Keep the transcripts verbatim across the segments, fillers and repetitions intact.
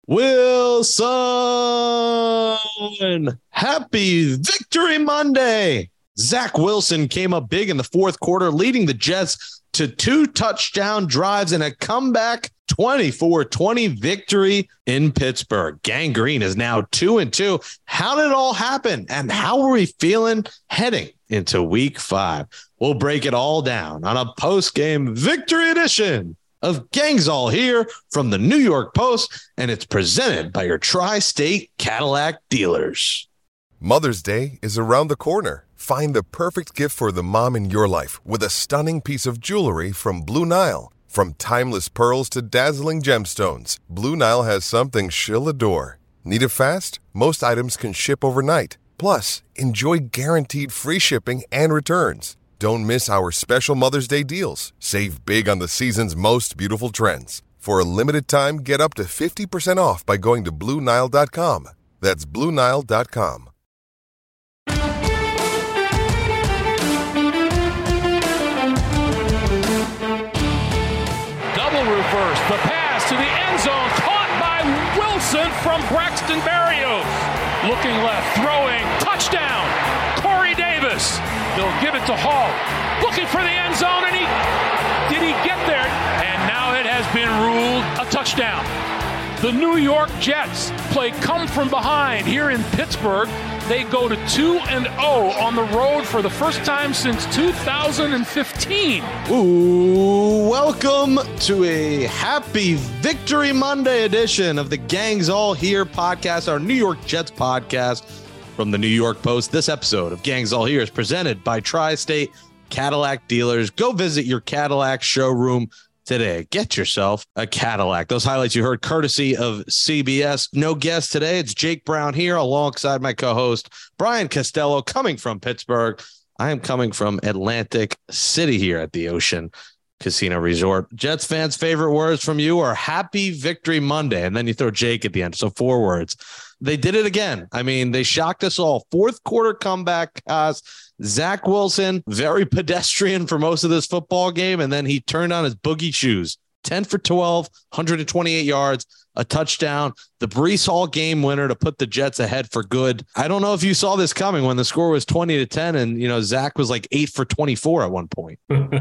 Wilson, happy Victory Monday. Zach Wilson came up big in the fourth quarter, leading the Jets to two touchdown drives and a comeback twenty-four twenty victory in Pittsburgh. Gang Green is now two and two. How did it all happen? And how are we feeling heading into week five? We'll break it all down on a post-game victory edition of Gangs All Here from the New York Post, and it's presented by your Tri-State Cadillac dealers. Mother's Day is around the corner. Find the perfect gift for the mom in your life with a stunning piece of jewelry from Blue Nile. From timeless pearls to dazzling gemstones, Blue Nile has something she'll adore. Need it fast? Most items can ship overnight. Plus, enjoy guaranteed free shipping and returns. Don't miss our special Mother's Day deals. Save big on the season's most beautiful trends. For a limited time, get up to fifty percent off by going to Blue Nile dot com. That's Blue Nile dot com. Double reverse, the pass to the end zone, caught by Wilson from Braxton Berrios. Looking left, throwing, touchdown, Corey Davis. They'll give it to Hall, looking for the end zone, and he, did he get there? And now it has been ruled a touchdown. The New York Jets play come from behind here in Pittsburgh. They go to two and oh on the road for the first time since two thousand fifteen. Ooh, welcome to a happy Victory Monday edition of the Gangs All Here podcast, our New York Jets podcast from the New York Post. This episode of Gangs All Here is presented by Tri-State Cadillac dealers. Go visit your Cadillac showroom today. Get yourself a Cadillac. Those highlights you heard courtesy of C B S. No guest today. It's Jake Brown here alongside my co-host Brian Costello, coming from Pittsburgh. I am coming from Atlantic City here at the Ocean Casino Resort. Jets fans' favorite words from you are Happy Victory Monday, and then you throw Jake at the end. So four words. They did it again. I mean, they shocked us all. Fourth quarter comeback. Uh, Zach Wilson, very pedestrian for most of this football game, and then he turned on his boogie shoes. ten for twelve, one hundred twenty-eight yards, a touchdown, the Breece Hall game winner to put the Jets ahead for good. I don't know if you saw this coming when the score was twenty to ten, and you know Zach was like eight for twenty-four at one point.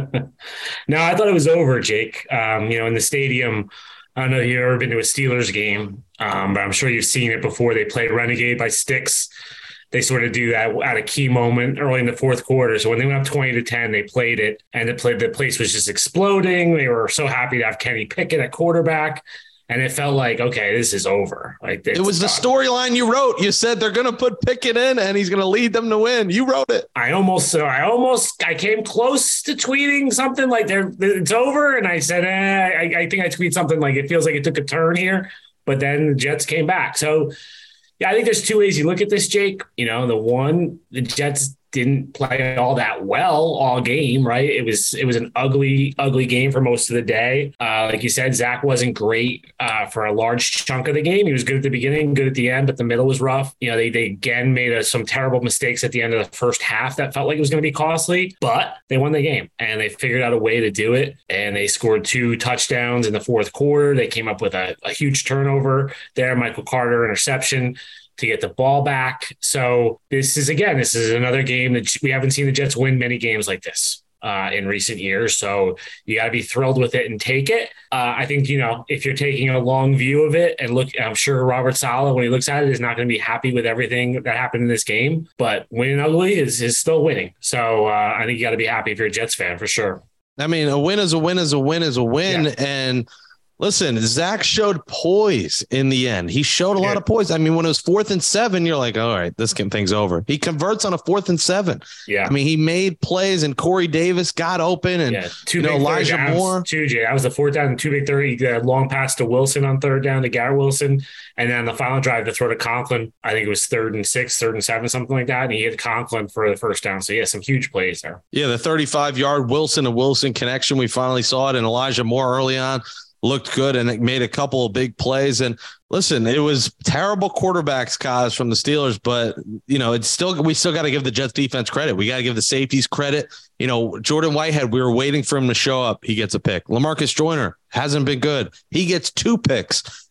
No, I thought it was over, Jake. Um, you know, in the stadium. I don't know if you've ever been to a Steelers game, um, but I'm sure you've seen it before. They played Renegade by Styx. They sort of do that at a key moment early in the fourth quarter. So when they went up twenty to ten, they played it, and the, play, the place was just exploding. They were so happy to have Kenny Pickett at quarterback. And it felt like, okay, this is over. Like it was the storyline you wrote. You said they're going to put Pickett in and he's going to lead them to win. You wrote it. I almost, uh, I almost, I came close to tweeting something like they're, it's over. And I said, eh, I, I think I tweeted something like it feels like it took a turn here, but then the Jets came back. So yeah, I think there's two ways you look at this, Jake. You know, the one, the Jets didn't play all that well all game, right? It was it was an ugly, ugly game for most of the day. Uh, like you said, Zach wasn't great uh, for a large chunk of the game. He was good at the beginning, good at the end, but the middle was rough. You know, they they again made a, some terrible mistakes at the end of the first half that felt like it was going to be costly, but they won the game and they figured out a way to do it. And they scored two touchdowns in the fourth quarter. They came up with a, a huge turnover there, Michael Carter interception to get the ball back. So this is, again, this is another game that we haven't seen the Jets win many games like this uh, in recent years. So you got to be thrilled with it and take it. Uh, I think, you know, if you're taking a long view of it and look, I'm sure Robert Saleh, when he looks at it, is not going to be happy with everything that happened in this game, but winning ugly is, is still winning. So uh, I think you got to be happy if you're a Jets fan for sure. I mean, a win is a win is a win is a win. Yeah. And listen, Zach showed poise in the end. He showed a lot of poise. I mean, when it was fourth and seven, you're like, all right, this thing's over. He converts on a fourth and seven. Yeah. I mean, he made plays and Corey Davis got open and, yeah. two you know, Elijah downs, Moore. Two, Jay. That was the fourth down and two big thirty. Uh, long pass to Wilson on third down to Garrett Wilson. And then the final drive to throw to Conklin. I think it was third and six, third and seven, something like that. And he hit Conklin for the first down. So, yeah, some huge plays there. Yeah, the thirty-five yard Wilson to Wilson connection. We finally saw it. And Elijah Moore early on looked good and it made a couple of big plays. And listen, it was terrible quarterbacks, Kaz, from the Steelers, but you know, it's still, we still got to give the Jets defense credit. We got to give the safeties credit. You know, Jordan Whitehead, we were waiting for him to show up. He gets a pick. LaMarcus Joyner hasn't been good. He gets two picks.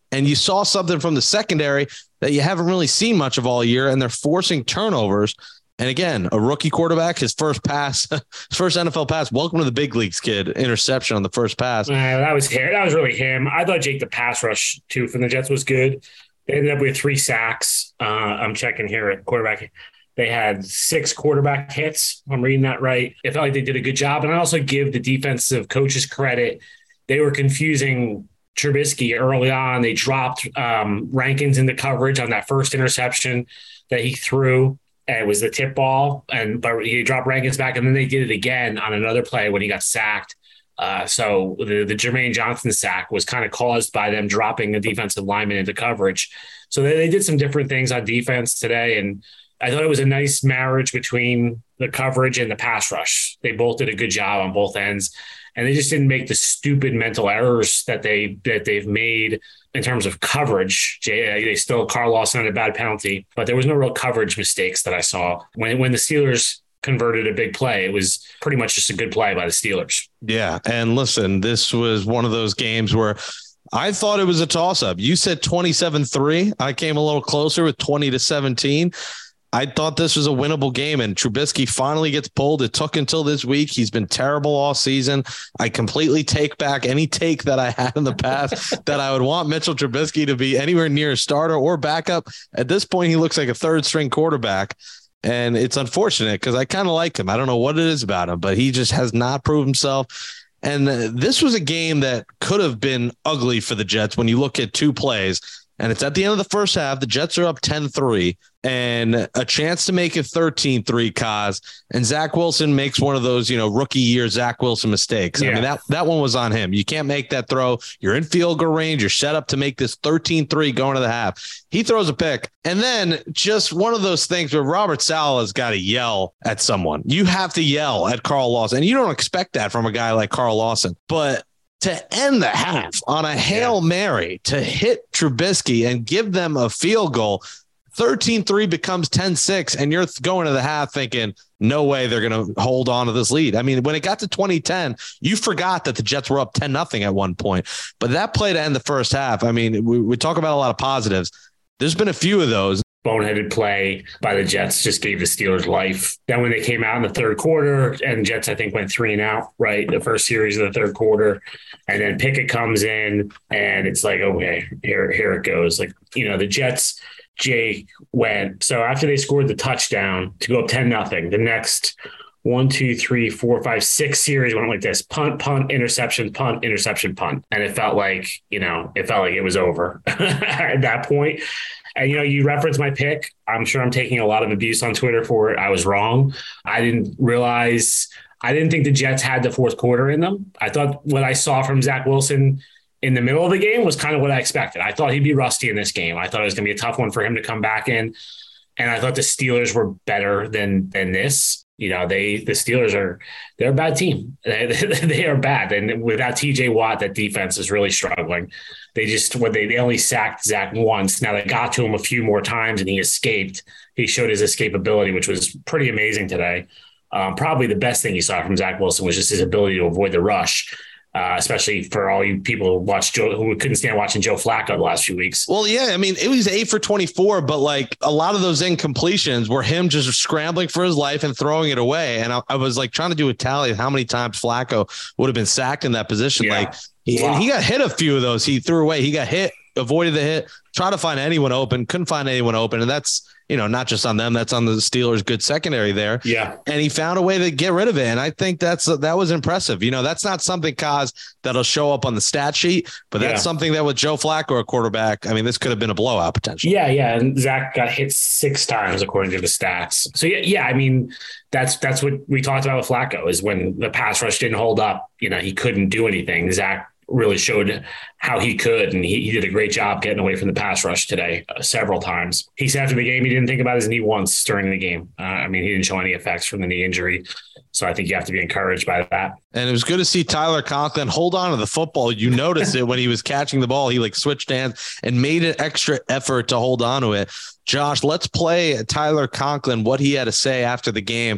And you saw something from the secondary that you haven't really seen much of all year, and they're forcing turnovers. And again, a rookie quarterback, his first pass, his first N F L pass. Welcome to the big leagues, kid. Interception on the first pass. Uh, that was him. That was really him. I thought Jake, the pass rush too from the Jets was good. They ended up with three sacks. Uh, I'm checking here at quarterback. They had six quarterback hits. If I'm reading that right. It felt like they did a good job. And I also give the defensive coaches credit. They were confusing Trubisky early on. They dropped um, Rankins into coverage on that first interception that he threw. It was the tip ball, and but he dropped Rankins back, and then they did it again on another play when he got sacked. Uh, so the, the Jermaine Johnson sack was kind of caused by them dropping the defensive lineman into coverage. So they, they did some different things on defense today, and I thought it was a nice marriage between the coverage and the pass rush. They both did a good job on both ends, and they just didn't make the stupid mental errors that they that they've made in terms of coverage. They still, Carl Lawson had a bad penalty, but there was no real coverage mistakes that I saw. When when the Steelers converted a big play, it was pretty much just a good play by the Steelers. Yeah, and listen, this was one of those games where I thought it was a toss-up. You said twenty-seven three. I came a little closer with twenty to seventeen. I thought this was a winnable game, and Trubisky finally gets pulled. It took until this week. He's been terrible all season. I completely take back any take that I had in the past that I would want Mitchell Trubisky to be anywhere near a starter or backup. At this point, he looks like a third string quarterback, and it's unfortunate because I kind of like him. I don't know what it is about him, but he just has not proved himself. And this was a game that could have been ugly for the Jets when you look at two plays. And it's at the end of the first half. The Jets are up ten three and a chance to make it thirteen three, Kaz. And Zach Wilson makes one of those, you know, rookie year Zach Wilson mistakes. Yeah. I mean, that, that one was on him. You can't make that throw. You're in field goal range. You're set up to make this thirteen three going to the half. He throws a pick. And then just one of those things where Robert Saleh's got to yell at someone. You have to yell at Carl Lawson. And you don't expect that from a guy like Carl Lawson. But to end the half on a Hail Mary to hit Trubisky and give them a field goal, thirteen three becomes ten six, and you're going to the half thinking, no way they're going to hold on to this lead. I mean, when it got to twenty ten, you forgot that the Jets were up ten nothing at one point. But that play to end the first half, I mean, we, we talk about a lot of positives. There's been a few of those. Boneheaded play by the Jets just gave the Steelers life. Then when they came out in the third quarter, and Jets, I think, went three and out, right? The first series of the third quarter. And then Pickett comes in, and it's like, okay, here, here it goes. Like, you know, the Jets, Jake went. So after they scored the touchdown to go up ten nothing, the next one, two, three, four, five, six series went like this: punt, punt, interception, punt, interception, punt. And it felt like, you know, it felt like it was over at that point. And, you know, you referenced my pick. I'm sure I'm taking a lot of abuse on Twitter for it. I was wrong. I didn't realize, I didn't think the Jets had the fourth quarter in them. I thought what I saw from Zach Wilson in the middle of the game was kind of what I expected. I thought he'd be rusty in this game. I thought it was going to be a tough one for him to come back in. And I thought the Steelers were better than than this. You know, they the Steelers are they're a bad team. They, they are bad. And without T J Watt, that defense is really struggling. They just when they, they only sacked Zach once. Now they got to him a few more times and he escaped. He showed his escapability, which was pretty amazing today. Um, probably the best thing you saw from Zach Wilson was just his ability to avoid the rush. Uh, especially for all you people who watched Joe, who couldn't stand watching Joe Flacco the last few weeks. Well, yeah, I mean, it was eight for twenty-four, but like a lot of those incompletions were him just scrambling for his life and throwing it away. And I, I was like trying to do a tally of how many times Flacco would have been sacked in that position. Yeah. Like he, wow. he got hit a few of those. He threw away. He got hit, avoided the hit, tried to find anyone open, couldn't find anyone open. And that's, you know, not just on them, that's on the Steelers' good secondary there. Yeah. And he found a way to get rid of it. And I think that's, that was impressive. You know, that's not something, Kaz, that'll show up on the stat sheet, but that's yeah. something that with Joe Flacco, a quarterback, I mean, this could have been a blowout potentially. Yeah. Yeah. And Zach got hit six times according to the stats. So yeah, yeah. I mean, that's, that's what we talked about with Flacco is when the pass rush didn't hold up, you know, he couldn't do anything. Zach really showed how he could, and he, he did a great job getting away from the pass rush today uh, several times. He said after the game he didn't think about his knee once during the game. Uh, I mean, he didn't show any effects from the knee injury, so I think you have to be encouraged by that. And it was good to see Tyler Conklin hold on to the football. You noticed it when he was catching the ball. He like switched hands and made an extra effort to hold on to it. Josh, let's play Tyler Conklin, what he had to say after the game.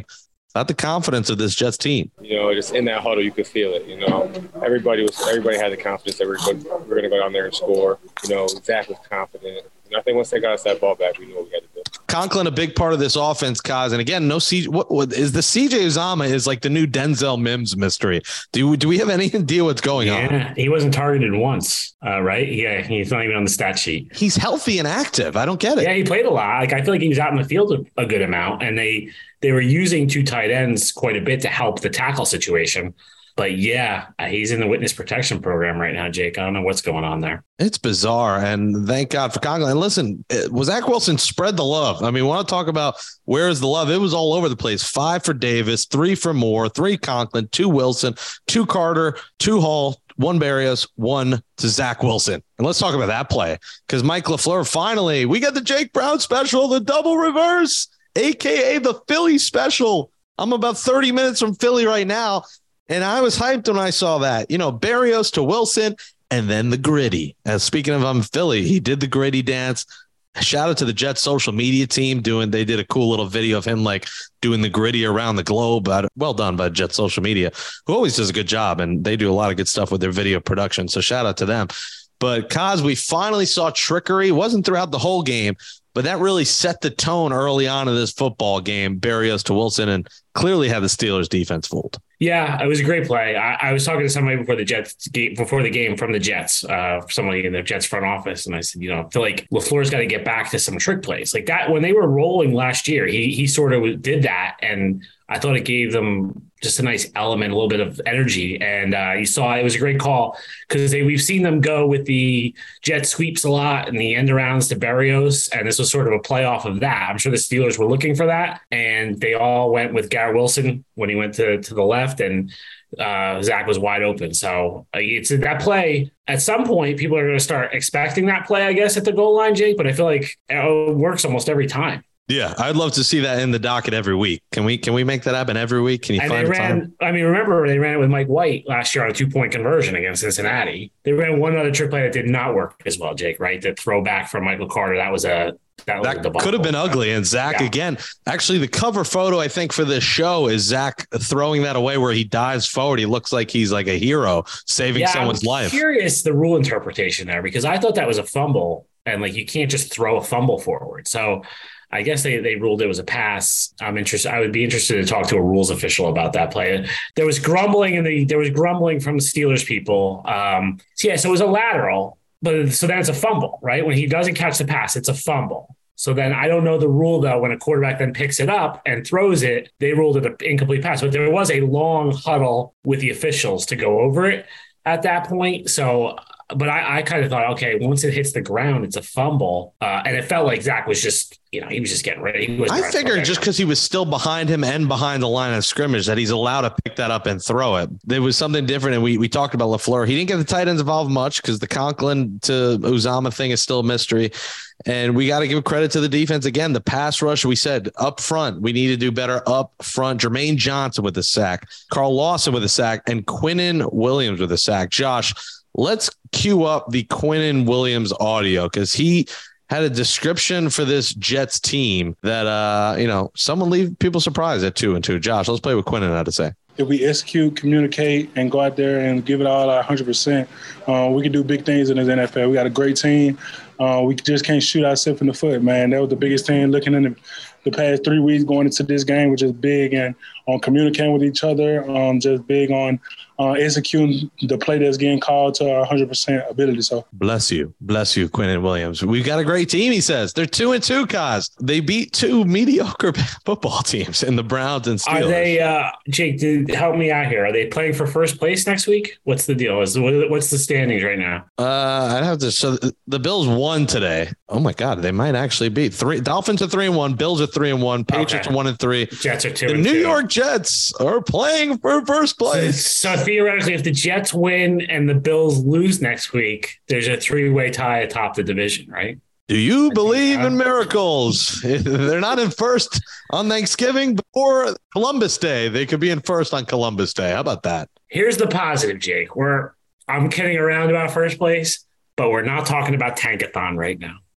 Not the confidence of this Jets team. You know, just in that huddle, you could feel it. You know, everybody was everybody had the confidence that we're going, we're going to go down there and score. You know, Zach was confident. And I think once they got us that ball back, we knew what we had to do. Conklin, a big part of this offense, Kaz. And again, no C. What, what is the C J Uzomah is like the new Denzel Mims mystery. Do do we have any idea what's going yeah, on? He wasn't targeted once, uh, right? Yeah, he's not even on the stat sheet. He's healthy and active. I don't get it. Yeah, he played a lot. Like I feel like he was out in the field a, a good amount, and they they were using two tight ends quite a bit to help the tackle situation. But yeah, he's in the witness protection program right now, Jake. I don't know what's going on there. It's bizarre, and thank God for Conklin. And listen, was Zach Wilson spread the love? I mean, want to talk about where is the love? It was all over the place. Five for Davis, three for Moore, three Conklin, two Wilson, two Carter, two Hall, one Berrios, one to Zach Wilson. And let's talk about that play because Mike LaFleur, finally, we got the Jake Brown special, the double reverse, a k a the Philly special. I'm about thirty minutes from Philly right now. And I was hyped when I saw that, you know, Berrios to Wilson and then the gritty. As speaking of, I'm um, Philly, he did the gritty dance. Shout out to the Jets social media team doing, they did a cool little video of him like doing the gritty around the globe. Well done by Jets social media, who always does a good job. And they do a lot of good stuff with their video production. So shout out to them. But Kaz, we finally saw trickery. It wasn't throughout the whole game, but that really set the tone early on in this football game, Berrios to Wilson, and clearly had the Steelers defense fooled. Yeah, it was a great play. I, I was talking to somebody before the Jets game, before the game from the Jets, uh, somebody in the Jets front office, and I said, you know, I feel like LaFleur's got to get back to some trick plays like that. When they were rolling last year, he he sort of did that, and I thought it gave them just a nice element, a little bit of energy. And uh, you saw it was a great call because we've seen them go with the jet sweeps a lot and the end arounds to Berrios. And this was sort of a play off of that. I'm sure the Steelers were looking for that. And they all went with Garrett Wilson when he went to, to the left, and uh, Zach was wide open. So uh, it's that play. At some point, people are going to start expecting that play, I guess, at the goal line, Jake. But I feel like it works almost every time. Yeah, I'd love to see that in the docket every week. Can we can we make that happen every week? Can you and find they a ran, time? I mean, remember they ran it with Mike White last year on a two-point conversion against Cincinnati. They ran one other trick play that did not work as well, Jake, right? The throwback from Michael Carter. That was a that, was that a could have been ugly. And Zach, yeah. again, actually the cover photo, I think, for this show is Zach throwing that away where he dives forward. He looks like he's like a hero saving yeah, someone's I'm life. Curious the rule interpretation there, because I thought that was a fumble, and like you can't just throw a fumble forward. So I guess they, they ruled it was a pass. I'm interested. I would be interested to talk to a rules official about that play. There was grumbling in the there was grumbling from the Steelers people. Um, so yeah, so it was a lateral, but so then it's a fumble, right? When he doesn't catch the pass, it's a fumble. So then I don't know the rule though. When a quarterback then picks it up and throws it, they ruled it an incomplete pass. But there was a long huddle with the officials to go over it at that point. So. But I, I kind of thought, okay, once it hits the ground, it's a fumble. Uh, and it felt like Zach was just, you know, he was just getting ready. He I figured just because he was still behind him and behind the line of scrimmage that he's allowed to pick that up and throw it. There was something different. And we we talked about LaFleur. He didn't get the tight ends involved much because the Conklin to Uzomah thing is still a mystery. And we got to give credit to the defense. Again, the pass rush, we said up front, we need to do better up front. Jermaine Johnson with a sack, Carl Lawson with a sack, and Quinnen Williams with a sack. Josh, let's cue up the Quinnen Williams audio because he had a description for this Jets team that, uh, you know, someone leave people surprised at two and two. Josh, let's play what Quinnen had to say. If we execute, communicate, and go out there and give it all our one hundred percent, uh, we can do big things in this N F L. We got a great team. Uh, we just can't shoot ourselves in the foot, man. That was the biggest thing looking in the, the past three weeks going into this game, which is big and on communicating with each other, um, just big on uh, executing the play that's getting called to our one hundred percent ability. So bless you. Bless you, Quinnen Williams. We've got a great team, he says. They're two and two, Kaz. They beat two mediocre football teams in the Browns and Steelers. Are they, uh, Jake, dude, help me out here. Are they playing for first place next week? What's the deal? Is What's the standings right now? Uh, I'd have to. So the Bills won today. Oh, my God. They might actually beat three. Dolphins are three and one. Bills are three and one. Patriots okay. are one and three. Jets are two The and New two. York Jets are playing for first place. So, so theoretically, if the Jets win and the Bills lose next week, there's a three-way tie atop the division, right? Do you believe in miracles? They're not in first on Thanksgiving or Columbus Day. They could be in first on Columbus Day. How about that? Here's the positive, Jake. We're I'm kidding around about first place, but we're not talking about Tankathon right now.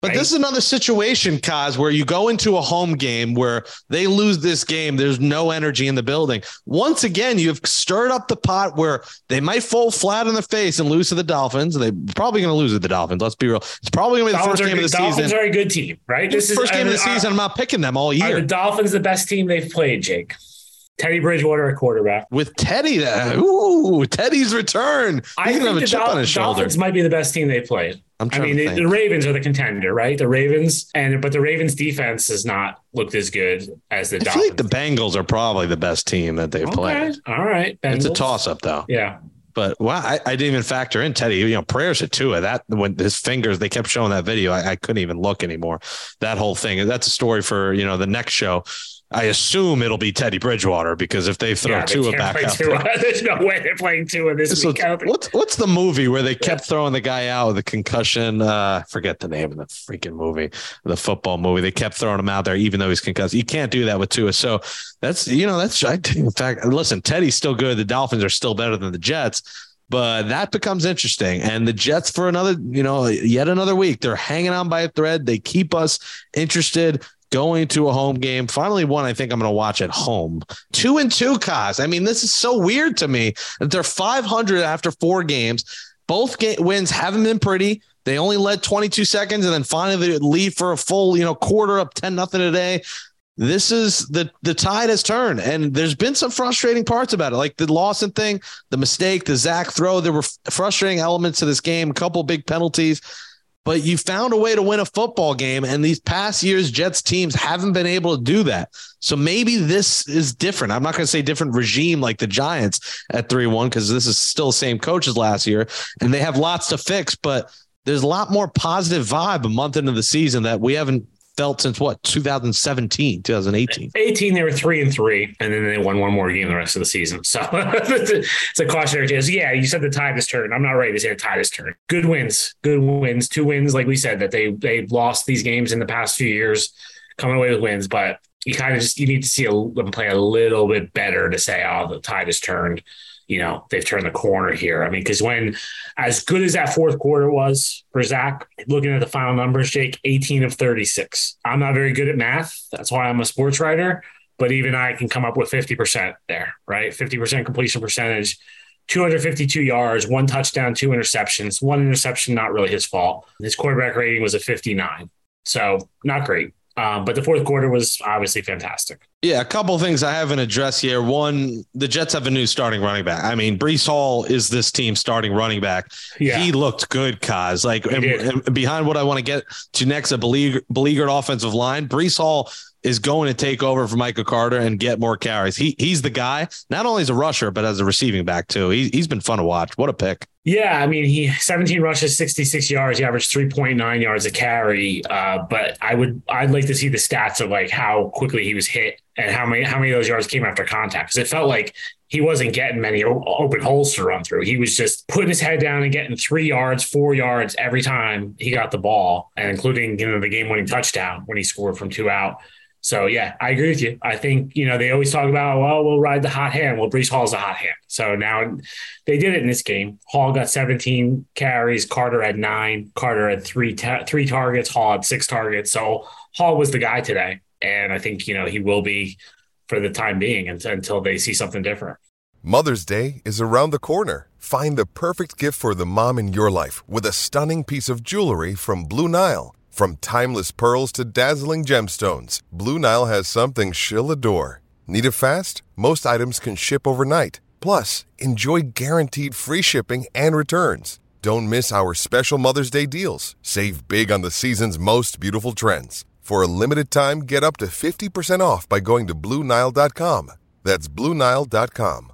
But right? This is another situation, Kaz, where you go into a home game where they lose this game. There's no energy in the building. Once again, you've stirred up the pot where they might fall flat in the face and lose to the Dolphins. They're probably going to lose to the Dolphins. Let's be real. It's probably going to be the Dolphins first game good, of the Dolphins season. Dolphins are a good team, right? This is first game of the season. I'm not picking them all year. Are the Dolphins the best team they've played, Jake? Teddy Bridgewater at quarterback. With Teddy, uh, ooh, Teddy's return. He's I think have a the chip Dol- on his Dolphins might be the best team they've played. I'm I mean, to the, the Ravens are the contender, right? The Ravens, and but the Ravens defense has not looked as good as the I Dolphins. feel like the Bengals are probably the best team that they've okay. played. All right. Bengals. It's a toss-up, though. Yeah. But wow, I, I didn't even factor in Teddy. You know, prayers to Tua. That when his fingers, they kept showing that video. I, I couldn't even look anymore. That whole thing. That's a story for, you know, the next show. I assume it'll be Teddy Bridgewater because if they throw yeah, Tua back out, Tua. There's no way they're playing Tua this so week. What's what's the movie where they kept throwing the guy out with a concussion? Uh, forget the name of the freaking movie, the football movie. They kept throwing him out there even though he's concussed. You can't do that with Tua. So that's you know that's I, in fact. Listen, Teddy's still good. The Dolphins are still better than the Jets. But that becomes interesting. And the Jets for another, you know, yet another week, they're hanging on by a thread. They keep us interested going to a home game. Finally, one I think I'm going to watch at home. Two and two, Kaz. I mean, this is so weird to me that they're five hundred after four games. Both ga- wins haven't been pretty. They only led twenty-two seconds and then finally they lead for a full, you know, quarter up ten nothing today. This is the the tide has turned, and there's been some frustrating parts about it, like the Lawson thing, the mistake, the Zach throw. There were frustrating elements to this game, a couple big penalties, but you found a way to win a football game. And these past years, Jets teams haven't been able to do that. So maybe this is different. I'm not going to say different regime like the Giants at three one because this is still the same coach as last year, and they have lots to fix. But there's a lot more positive vibe a month into the season that we haven't felt since what, two thousand seventeen, two thousand eighteen. eighteen, they were three and three, and then they won one more game the rest of the season. So it's a cautionary tale. Yeah, you said the tide has turned. I'm not ready to say the tide has turned. Good wins, good wins, two wins. Like we said, that they they lost these games in the past few years, coming away with wins. But you kind of just you need to see a, them play a little bit better to say, oh, the tide has turned. You know, they've turned the corner here. I mean, because when as good as that fourth quarter was for Zach, looking at the final numbers, Jake, eighteen of thirty-six. I'm not very good at math. That's why I'm a sports writer. But even I can come up with fifty percent there, right? fifty percent completion percentage, two hundred fifty-two yards, one touchdown, two interceptions. One interception, not really his fault. His quarterback rating was a fifty-nine. So not great. Um, but the fourth quarter was obviously fantastic. Yeah, a couple of things I haven't addressed here. One, the Jets have a new starting running back. I mean, Breece Hall is this team's starting running back. Yeah. He looked good, Kaz. Like, and, and behind what I want to get to next, a beleaguered, beleaguered offensive line, Breece Hall is going to take over for Micah Carter and get more carries. He He's the guy, not only as a rusher, but as a receiving back, too. He, he's been fun to watch. What a pick. Yeah, I mean, he seventeen rushes, sixty-six yards. He averaged three point nine yards a carry. Uh, but I would, I'd like to see the stats of like how quickly he was hit and how many, how many of those yards came after contact. Because it felt like he wasn't getting many o- open holes to run through. He was just putting his head down and getting three yards, four yards every time he got the ball, and including, you know, the game-winning touchdown when he scored from two out. So, yeah, I agree with you. I think, you know, they always talk about, well, we'll ride the hot hand. Well, Breece Hall's a hot hand. So now they did it in this game. Hall got seventeen carries. Carter had nine. Carter had three ta- three targets. Hall had six targets. So Hall was the guy today. And I think, you know, he will be for the time being until, until they see something different. Mother's Day is around the corner. Find the perfect gift for the mom in your life with a stunning piece of jewelry from Blue Nile. From timeless pearls to dazzling gemstones, Blue Nile has something she'll adore. Need it fast? Most items can ship overnight. Plus, enjoy guaranteed free shipping and returns. Don't miss our special Mother's Day deals. Save big on the season's most beautiful trends. For a limited time, get up to fifty percent off by going to Blue Nile dot com. That's Blue Nile dot com.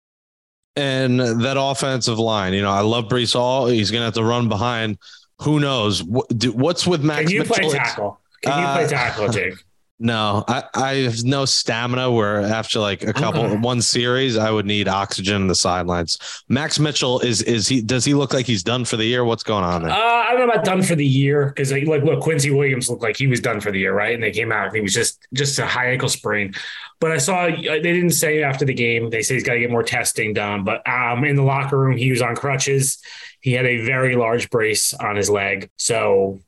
And that offensive line, you know, I love Breece Hall. He's going to have to run behind. Who knows? What's with Max Can you Mitchell? play tackle? Can you uh, play tackle, Jake? No, I, I have no stamina where after like a couple okay. one series, I would need oxygen in the sidelines. Max Mitchell is is he does he look like he's done for the year? What's going on there? Uh, I don't know about done for the year because like look, Quincy Williams looked like he was done for the year, right? And they came out and he was just just a high ankle sprain. But I saw they didn't say after the game. They say he's got to get more testing done. But um, in the locker room, he was on crutches. He had a very large brace on his leg. So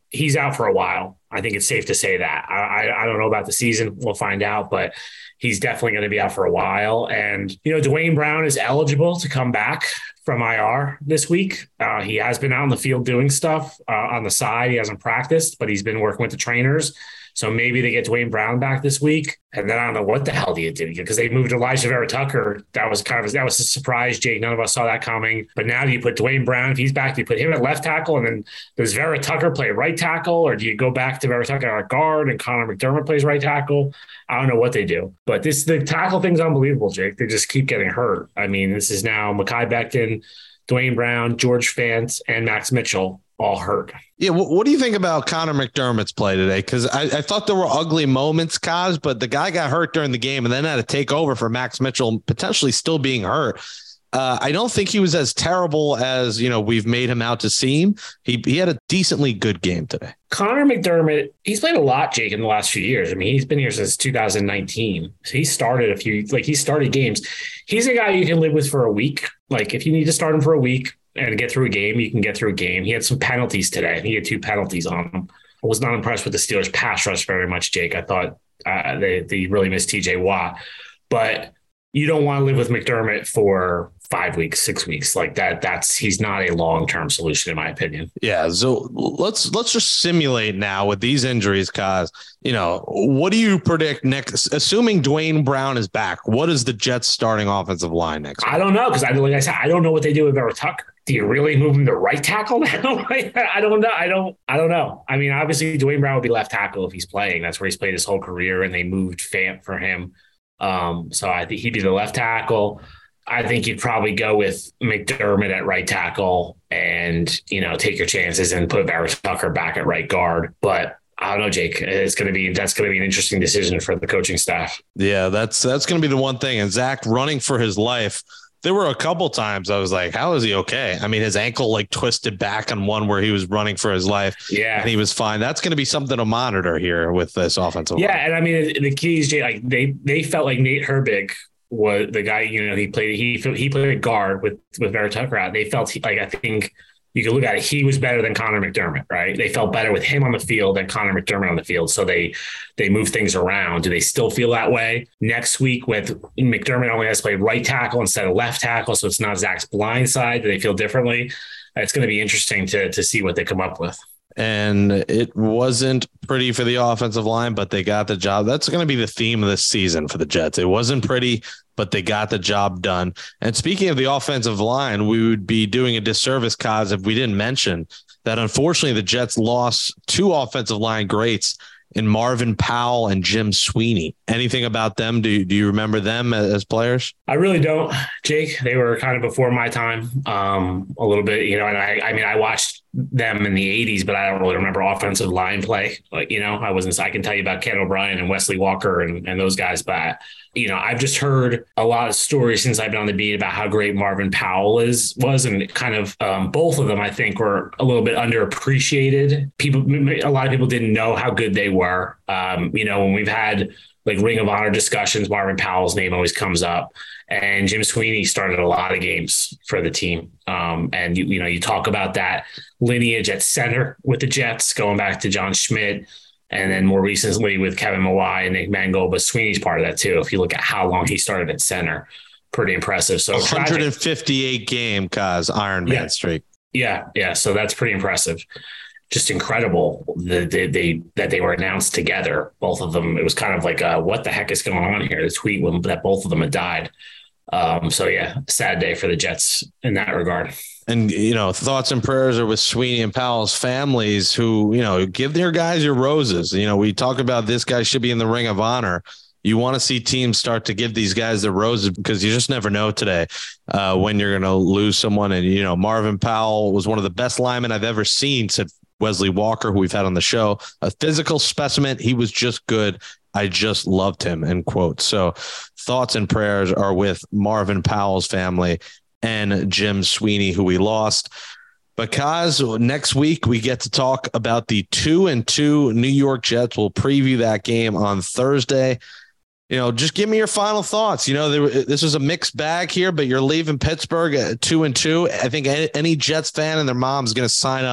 he's out for a while. I think it's safe to say that. I, I, I don't know about the season. We'll find out, but he's definitely going to be out for a while. And, you know, Dwayne Brown is eligible to come back from I R this week. Uh, he has been out in the field doing stuff uh, on the side. He hasn't practiced, but he's been working with the trainers. So maybe they get Dwayne Brown back this week. And then I don't know what the hell do you do, because they moved Elijah Vera Tucker. That was kind of, that was a surprise, Jake. None of us saw that coming. But now do you put Dwayne Brown, if he's back, do you put him at left tackle? And then does Vera Tucker play right tackle? Or do you go back to Vera Tucker at guard and Connor McDermott plays right tackle? I don't know what they do. But this, the tackle thing's unbelievable, Jake. They just keep getting hurt. I mean, this is now Mekhi Becton, Dwayne Brown, George Fant, and Max Mitchell all hurt. Yeah, what, what do you think about Connor McDermott's play today? Because I, I thought there were ugly moments, Kaz, but the guy got hurt during the game and then had to take over for Max Mitchell, potentially still being hurt. Uh, I don't think he was as terrible as, you know, we've made him out to seem. He he had a decently good game today. Connor McDermott, he's played a lot, Jake, in the last few years. I mean, he's been here since two thousand nineteen. So he started a few, like he started games. He's a guy you can live with for a week. Like if you need to start him for a week and get through a game, you can get through a game. He had some penalties today. He had two penalties on him. I was not impressed with the Steelers pass rush very much, Jake. I thought uh, they, they really missed T J Watt. But you don't want to live with McDermott for five weeks, six weeks like that. That's he's not a long-term solution, in my opinion. Yeah. So let's let's just simulate now with these injuries, Kaz. You know, what do you predict next? Assuming Dwayne Brown is back, what is the Jets' starting offensive line next week? I don't know, because I like I said, I don't know what they do with Vera Tucker. Do you really move him to right tackle now? I don't know. I don't. I don't know. I mean, obviously, Dwayne Brown would be left tackle if he's playing. That's where he's played his whole career, and they moved Fant for him. Um, so I think he'd be the left tackle. I think you'd probably go with McDermott at right tackle and, you know, take your chances and put Vera Tucker back at right guard. But I don't know, Jake, it's going to be, that's going to be an interesting decision for the coaching staff. Yeah, that's, that's going to be the one thing. And Zach running for his life. There were a couple times I was like, how is he okay? I mean, his ankle like twisted back on one where he was running for his life. Yeah. And he was fine. That's going to be something to monitor here with this offensive Yeah. line. And I mean, the keys, Jay, like they, they felt like Nate Herbig was the guy, you know, he played, he, he played guard with, with Vera Tucker out. They felt he, like, I think you can look at it. He was better than Connor McDermott, right? They felt better with him on the field than Connor McDermott on the field. So they, they moved things around. Do they still feel that way next week with McDermott only has to play right tackle instead of left tackle? So it's not Zach's blind side. Do they feel differently? It's going to be interesting to, to see what they come up with. And it wasn't pretty for the offensive line, but they got the job. That's going to be the theme of this season for the Jets. It wasn't pretty, but they got the job done. And speaking of the offensive line, we would be doing a disservice, Kaz, if we didn't mention that unfortunately the Jets lost two offensive line greats in Marvin Powell and Jim Sweeney. Anything about them? Do, do you remember them as players? I really don't, Jake. They were kind of before my time um, a little bit, you know, and I, I mean, I watched them in the eighties, but I don't really remember offensive line play. Like, you know, I wasn't, I can tell you about Ken O'Brien and Wesley Walker and, and those guys, but you know, I've just heard a lot of stories since I've been on the beat about how great Marvin Powell is, was, and kind of um, both of them, I think, were a little bit underappreciated. People, a lot of people didn't know how good they were. Um, you know, when we've had like Ring of Honor discussions, Marvin Powell's name always comes up. And Jim Sweeney started a lot of games for the team. Um, and, you, you know, you talk about that lineage at center with the Jets, going back to John Schmidt, and then more recently with Kevin Mawai and Nick Mangold. But Sweeney's part of that, too. If you look at how long he started at center, pretty impressive. So one fifty-eight game, Kaz, Iron Man yeah. streak. Yeah, yeah. So that's pretty impressive. Just incredible that they, they that they were announced together, both of them. It was kind of like, uh, what the heck is going on here? The tweet when that both of them had died. Um, so, yeah, sad day for the Jets in that regard. And, you know, thoughts and prayers are with Sweeney and Powell's families who, you know, give their guys your roses. You know, we talk about this guy should be in the Ring of Honor. You want to see teams start to give these guys the roses because you just never know today uh, when you're going to lose someone. And, you know, Marvin Powell was one of the best linemen I've ever seen, said Wesley Walker, who we've had on the show. A physical specimen. He was just good. I just loved him, end quote. So thoughts and prayers are with Marvin Powell's family and Jim Sweeney, who we lost. But Kaz, next week we get to talk about the two and two New York Jets. We'll preview that game on Thursday. You know, just give me your final thoughts. You know, there, this was a mixed bag here, but you're leaving Pittsburgh at two and two. I think any, any Jets fan and their mom is going to sign up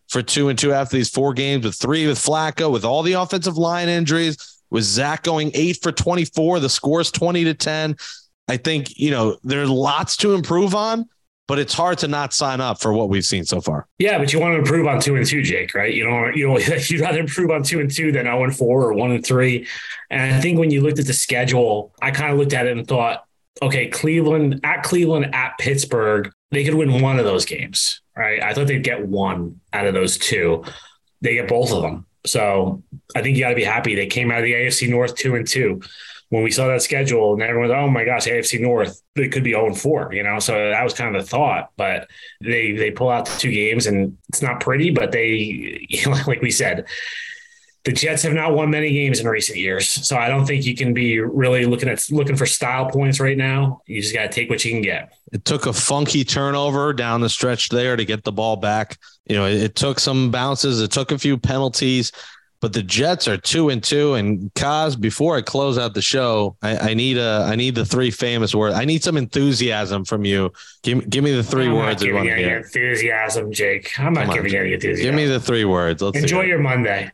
for two and two after these four games, with three with Flacco, with all the offensive line injuries, with Zach going eight for twenty-four. The score's twenty to ten. I think, you know, there's lots to improve on, but it's hard to not sign up for what we've seen so far. Yeah, but you want to improve on two and two, Jake, right? You know, you know, you'd rather improve on two and two than zero and four or one and three. And I think when you looked at the schedule, I kind of looked at it and thought, okay, Cleveland at Cleveland at Pittsburgh, they could win one of those games, right? I thought they'd get one out of those two. They get both of them. So I think you got to be happy. They came out of the A F C North two and two. When we saw that schedule and everyone was, oh my gosh, A F C North, they could be oh and four, you know? So that was kind of the thought, but they, they pull out the two games and it's not pretty, but they, you know, like we said, the Jets have not won many games in recent years. So I don't think you can be really looking at looking for style points right now. You just got to take what you can get. It took a funky turnover down the stretch there to get the ball back. You know, it, it took some bounces. It took a few penalties. But the Jets are two and two. And Kaz, before I close out the show, I, I need a I need the three famous words. I need some enthusiasm from you. Give, give me the three I'm words. not you giving want you to any enthusiasm, Jake. I'm not Come giving on, you any enthusiasm. Give me the three words. Let's enjoy your Monday.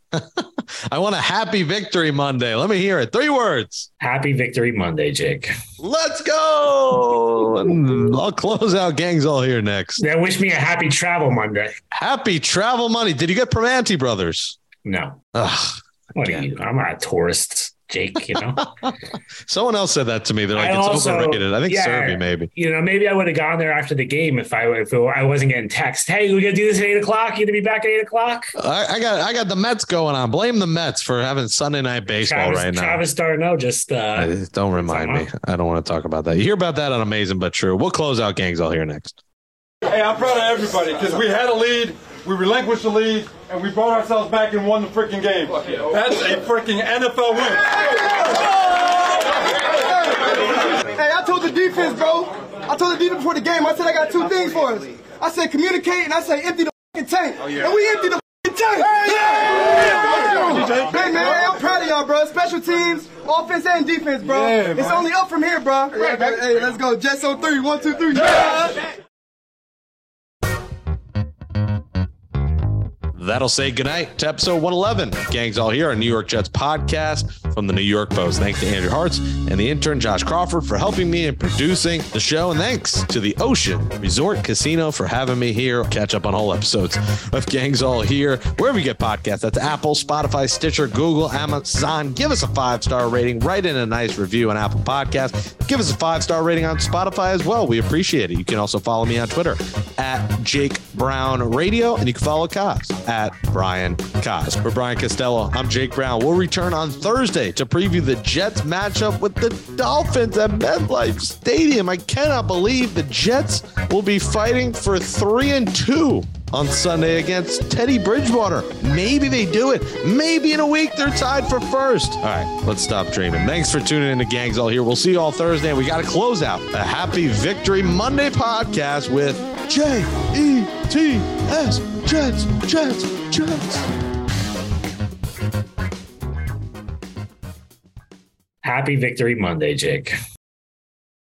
I want a happy victory Monday. Let me hear it. Three words. Happy victory Monday, Jake. Let's go. And I'll close out Gangs All Here next. Then wish me a happy travel Monday. Happy travel money. Did you get Primanti Brothers? No. Ugh, what are you? I'm not a tourist, Jake, you know? Someone else said that to me. They're like, I it's also, overrated. I think yeah, Serby maybe. You know, maybe I would have gone there after the game if I if it, I wasn't getting text. Hey, we got to do this at eight o'clock. You going to be back at eight o'clock? I, I got I got the Mets going on. Blame the Mets for having Sunday night baseball Travis, right now. Travis d'Arnaud just uh, don't remind me. I don't want to talk about that. You hear about that on Amazing But True. We'll close out Gangs All Here next. Hey, I'm proud of everybody because we had a lead, we relinquished the lead, and we brought ourselves back and won the freaking game. That's a freaking N F L win. Hey, I told the defense, bro. I told the defense before the game, I said I got two things for us. I said communicate, and I say empty the fucking tank. And we empty the fucking tank. Hey, man, I'm proud of y'all, bro. Special teams, offense and defense, bro. It's only up from here, bro. Hey, let's go. Jets on three. One, two, three. Yeah. That'll say goodnight to episode one eleven. Gangs All Here, our New York Jets podcast from the New York Post. Thanks to Andrew Hartz and the intern Josh Crawford for helping me in producing the show. And thanks to the Ocean Resort Casino for having me here. Catch up on all episodes of Gangs All Here, wherever you get podcasts. That's Apple, Spotify, Stitcher, Google, Amazon. Give us a five-star rating. Write in a nice review on Apple Podcasts. Give us a five-star rating on Spotify as well. We appreciate it. You can also follow me on Twitter at Jake Brown Radio, and you can follow Kaz at Brian Kaz. For Brian Costello, I'm Jake Brown. We'll return on Thursday to preview the Jets matchup with the Dolphins at MetLife Stadium. I cannot believe the Jets will be fighting for three and two on Sunday against Teddy Bridgewater. Maybe they do it. Maybe in a week they're tied for first. All right, let's stop dreaming. Thanks for tuning in to Gangs All Here. We'll see you all Thursday. And we got to close out a Happy Victory Monday podcast with J E T S. Jets, Jets, Jets. Happy Victory Monday, Jake.